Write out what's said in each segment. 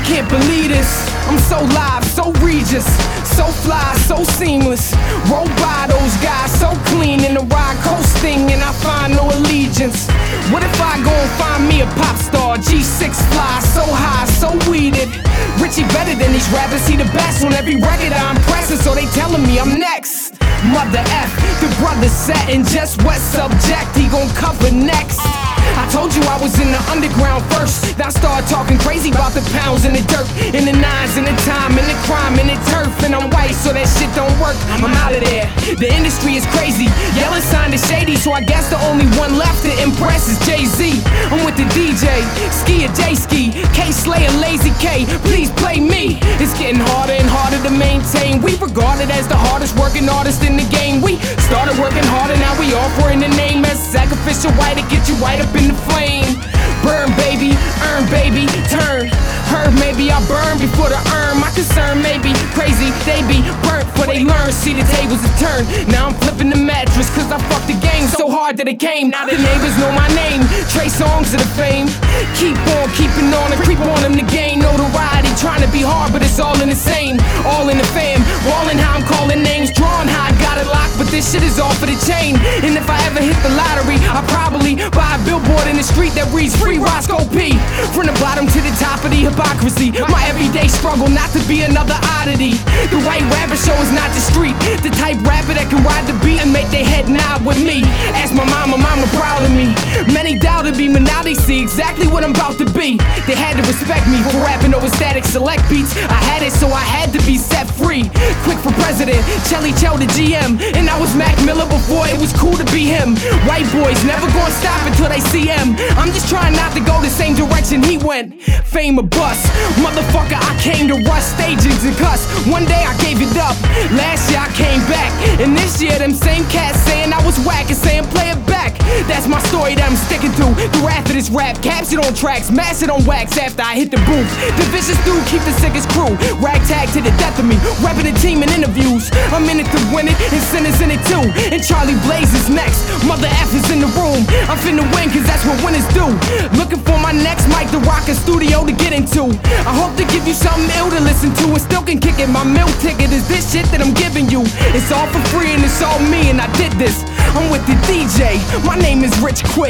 can't believe this. I'm so live, so Regis, so fly, so seamless. Roll by those guys, so clean in the ride, coasting, and I find no allegiance. What if I go and find me a pop star? G6 fly, so high, so weeded. Richie better than these rappers, he the best. On every record I'm pressing, so they telling me I'm next. Mother F, the brother set and just what subject he gon' cover next. I told you I was in the underground first. Then I started talking crazy about the pounds and the dirt, and the nines and the time and the crime and the turf. And I'm white, so that shit don't work. I'm out of there. The industry is crazy. Yelling sign is shady, so I guess the only one left to impress is Jay-Z. I'm with the DJ, Ski or J-Ski, K-Slayer, Lazy K. Please play me. It's getting harder and harder to maintain. We regarded as the hardest working artist in the game. We started working harder, now we offering the name as sacrificial white to get you right up in the flame. Burn baby, earn baby, turn. Heard maybe I burn before the urn. My concern may be crazy, they be burnt before they learn. See the tables have turned. Now I'm flipping the mattress cause I fucked the game so hard that it came. Now the neighbors know my name. Trey Songz of the fame. Keep on keeping on and creep on them to gain notoriety. Trying to be hard but it's all in the same. All in the fam, ballin' how I'm calling names. Drawing how I got it locked, but this shit is all for the chain. And if I ever hit the lottery, I'll probably buy a billboard in the street that reads Free Roscoe P. From the bottom to the top of the hypocrisy, my everyday struggle not to be another oddity. The white rapper show is not the street. The type rapper that can ride the beat and make their head nod with me. Ask my mama proud of me. Many doubted me, but now they see exactly what I'm about to be. They had to respect me for rapping over Static Select beats. I had it, so I had to be set free. Quick for president, Chelly Chell the GM. And I was Mac Miller before it was cool to be him. White boys never gonna stop until they see him. I'm just trying not to go the same direction he went. Fame or bust, motherfucker, I came to rush stages and cuss. One day I gave it up, last year I came back. And this year them same cats saying I was whack and saying play it back. That's my story that I'm sticking to. Through after this rap, capture on tracks, mash it on wax after I hit the booth. The vicious dude keep the sickest crew. Ragtag to the death of me, repping the team in interviews. I'm in it to win it, and Sinner's in it too. And Charlie Blaze is next, Mother F is in the room. I'm finna win cause that's what winners do. Looking for my next mic to rock a studio to get into. I hope to give you something ill to listen to and still can kick it. My meal ticket is this shit that I'm giving you. It's all for free and it's all me and I did this. I'm with the DJ, my name is Rich Quick.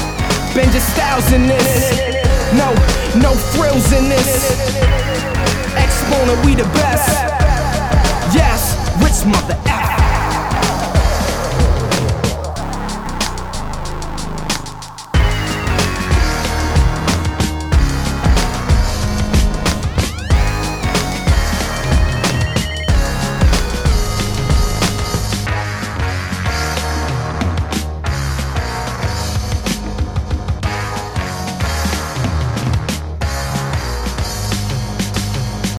Benja Styles in this. No frills in this. Exponent, we the best. Yes, Rich Mother F.